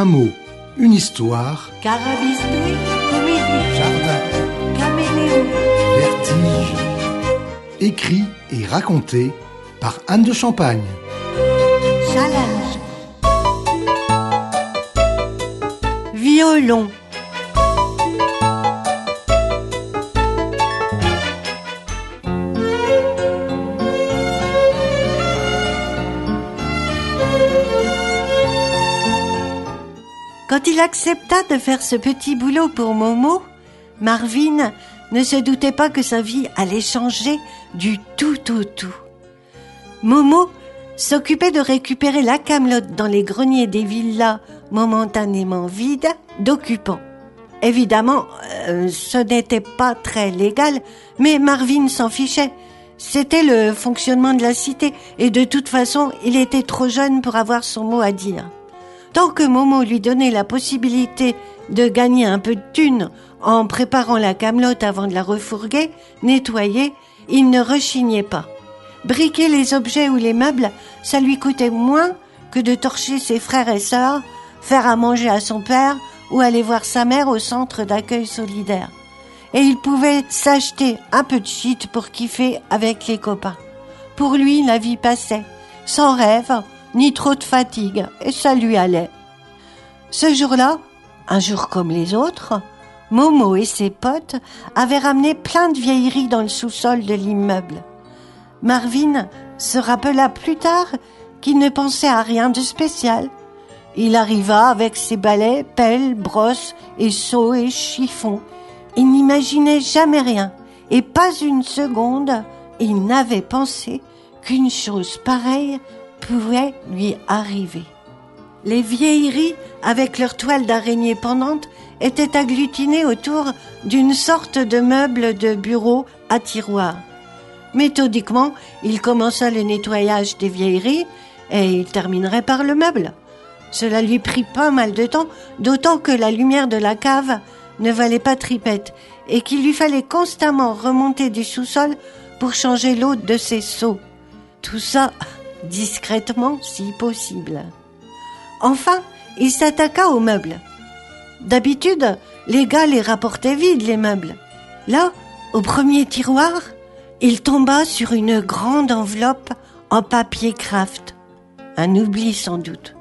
Un mot, une histoire. Carabistouille, comédie, Jardin, caméléon, vertige. Écrit et raconté par Anne de Champagne. chalage, violon, Quand il accepta de faire ce petit boulot pour Momo, Marvin ne se doutait pas que sa vie allait changer du tout au tout. Momo s'occupait de récupérer la camelote dans les greniers des villas momentanément vides d'occupants. Évidemment, ce n'était pas très légal, mais Marvin s'en fichait. C'était le fonctionnement de la cité et de toute façon, il était trop jeune pour avoir son mot à dire. Tant que Momo lui donnait la possibilité de gagner un peu de thunes en préparant la camelote avant de la refourguer, nettoyer, il ne rechignait pas. Briquer les objets ou les meubles, ça lui coûtait moins que de torcher ses frères et sœurs, faire à manger à son père ou aller voir sa mère au centre d'accueil solidaire. Et il pouvait s'acheter un peu de shit pour kiffer avec les copains. Pour lui, la vie passait, sans rêve, ni trop de fatigue, et ça lui allait. Ce jour-là, un jour comme les autres, Momo et ses potes avaient ramené plein de vieilleries dans le sous-sol de l'immeuble. Marvin se rappela plus tard qu'il ne pensait à rien de spécial. Il arriva avec ses balais, pelles, brosses et seaux et chiffons. Il n'imaginait jamais rien, et pas une seconde, il n'avait pensé qu'une chose pareille pouvait lui arriver. Les vieilleries, avec leurs toiles d'araignée pendantes, étaient agglutinées autour d'une sorte de meuble de bureau à tiroirs. Méthodiquement, il commença le nettoyage des vieilleries et il terminerait par le meuble. Cela lui prit pas mal de temps, d'autant que la lumière de la cave ne valait pas tripette et qu'il lui fallait constamment remonter du sous-sol pour changer l'eau de ses seaux. Tout ça discrètement si possible. Enfin, il s'attaqua aux meubles. D'habitude, les gars les rapportaient vides, les meubles. Là, au premier tiroir, il tomba sur une grande enveloppe en papier craft. Un oubli sans doute.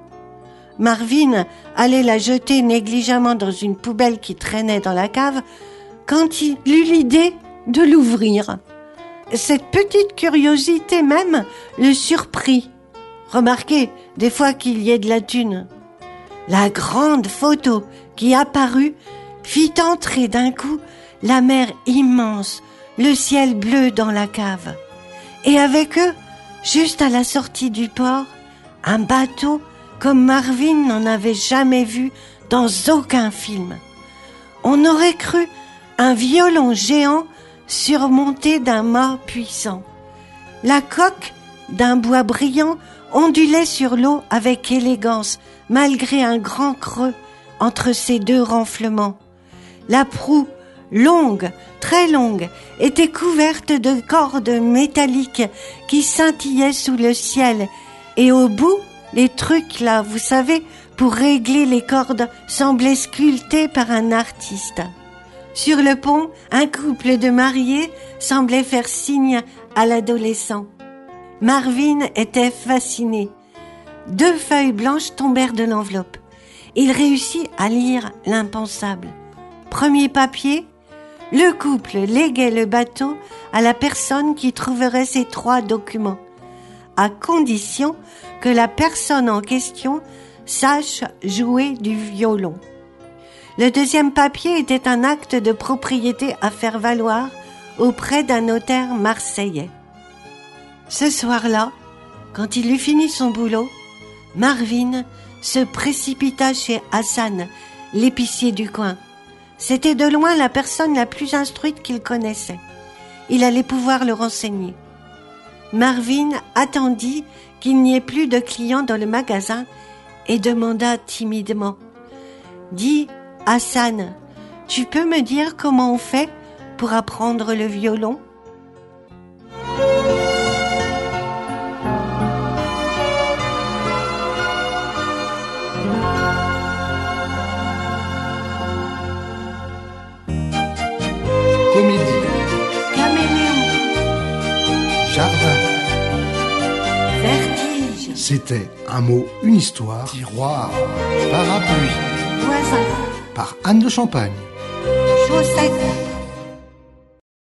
Marvin allait la jeter négligemment dans une poubelle qui traînait dans la cave quand il eut l'idée de l'ouvrir. Cette petite curiosité même le surprit. Remarquez, des fois qu'il y ait de la thune. La grande photo qui apparut fit entrer d'un coup la mer immense, le ciel bleu dans la cave. Et avec eux, juste à la sortie du port, un bateau comme Marvin n'en avait jamais vu dans aucun film. On aurait cru un violon géant surmonté d'un mât puissant. La coque, d'un bois brillant, ondulait sur l'eau avec élégance, malgré un grand creux entre ses deux renflements. La proue, longue, très longue, était couverte de cordes métalliques qui scintillaient sous le ciel, et au bout, les trucs là, vous savez, pour régler les cordes, semblaient sculptés par un artiste. Sur le pont, un couple de mariés semblait faire signe à l'adolescent. Marvin était fasciné. 2 feuilles blanches tombèrent de l'enveloppe. Il réussit à lire l'impensable. Premier papier, le couple léguait le bateau à la personne qui trouverait ces 3 documents, à condition que la personne en question sache jouer du violon. Le deuxième papier était un acte de propriété à faire valoir auprès d'un notaire marseillais. Ce soir-là, quand il eut fini son boulot, Marvin se précipita chez Hassan, l'épicier du coin. C'était de loin la personne la plus instruite qu'il connaissait. Il allait pouvoir le renseigner. Marvin attendit qu'il n'y ait plus de clients dans le magasin et demanda timidement : « Dis, Hassan, tu peux me dire comment on fait pour apprendre le violon ? » jardin. Vertige. C'était un mot, une histoire. Tiroir, parapluie, Voisin. par Anne de Champagne. Chaussette.